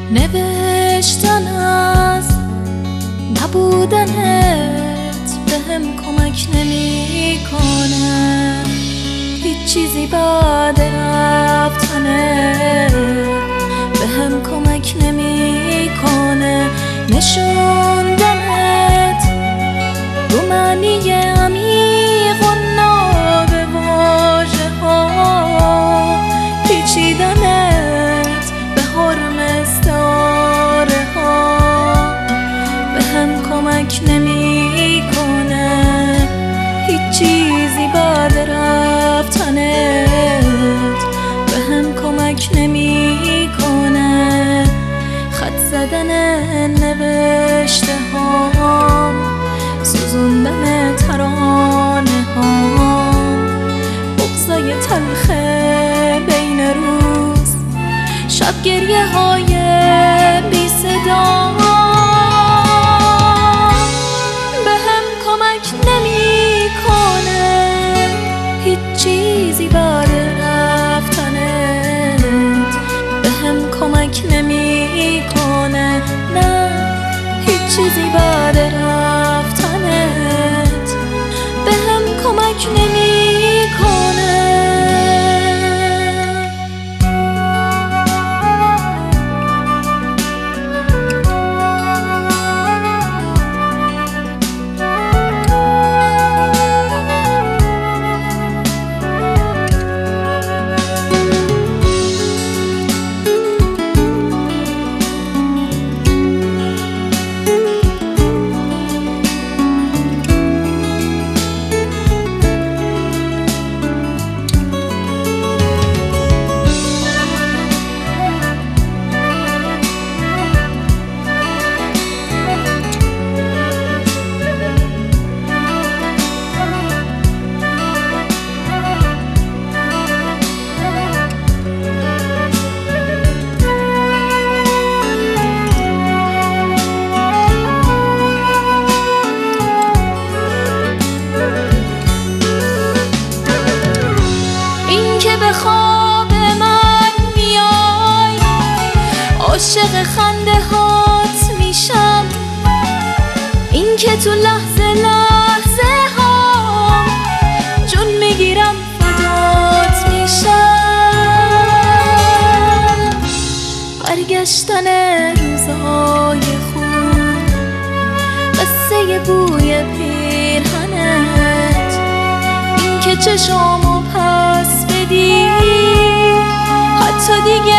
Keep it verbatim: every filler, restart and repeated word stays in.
نوشتن از نبودنت به هم کمک نمی کنه، هیچ چیزی بعد رفتنت به هم کمک نمی کنه. نشوندنت رو معنی عمیق و ناب واژه ها، پیچیدنت به حرم استعاره ها به هم کمک نمی کنه، هیچ چیزی بعد رفتنت به هم کمک نمی کنه. خط زدن نوشته هام، سوزوندن ترانه هام، بغضای تلخ بین روز، شب گریه های بی صدا به هم کمک نمی کنه، هیچ چیزی بعد رفتنت به هم کمک نمی کنه. نه، هیچ چیزی بعد رفتنت به هم کمک نمی کنه. به خواب من میای، عاشق خنده هات میشم، این که تو لحظه لحظه ها جون میگیرم فدات میشم. برگشتن روزهای خوب، قصه بوی پیرهنت، این که چشامو پس بدی حتی دیگه